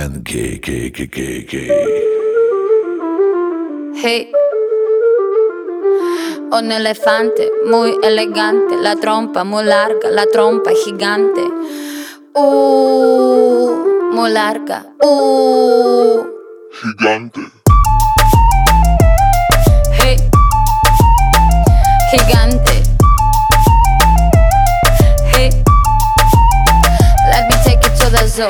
man gay. Hey, un elefante muy elegante, la trompa muy larga, la trompa gigante. Muy larga. Gigante. Hey, gigante. Hey, let me take it to the zoo.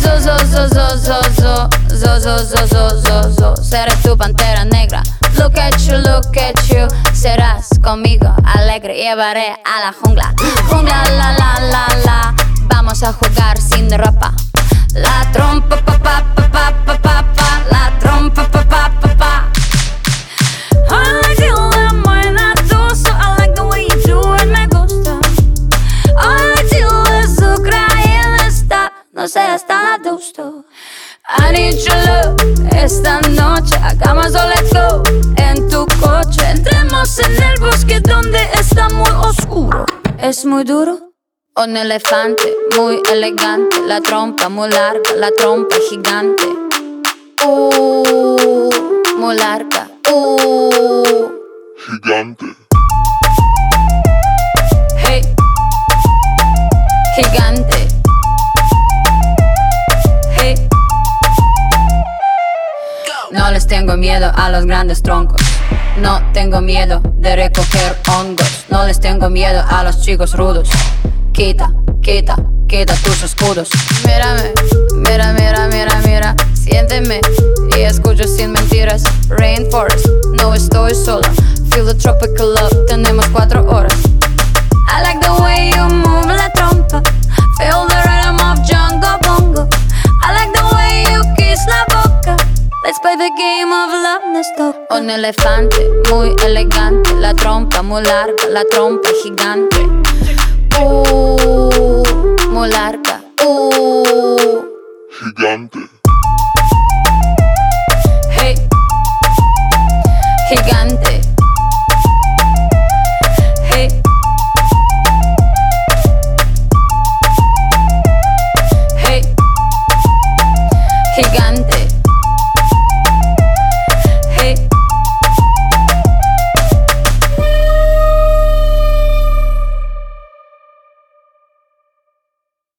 Zo. Seré tu pantera negra. Look at you. Serás conmigo alegre. Llevaré a la jungla. Jungla, la. Vamos a jugar sin ropa. La trompa, pa. La trompa, pa. I like you la buena doso. I like the way you do it, me gusta. I like you azúcar y está. No seas tan adusto. I need your love. Esta noche hagamos o let's go. En tu coche entremos en el bosque donde está muy oscuro. Es muy duro. Un elefante muy elegante, la trompa muy larga, la trompa gigante. Muy larga. Gigante. Hey, gigante. Hey. No les tengo miedo a los grandes troncos. No tengo miedo de recoger hongos. No les tengo miedo a los chicos rudos. Quita tus escudos. Mírame, mira. Siénteme y escucho sin mentiras. Rainforest, no estoy sola. Feel the tropical love, tenemos 4 horas. I like the way you move la trompa. Feel the rhythm of Jungle Bongo. I like the way you kiss la boca. Let's play the game of love, nos toca. Un elefante muy elegante, la trompa muy larga, la trompa gigante.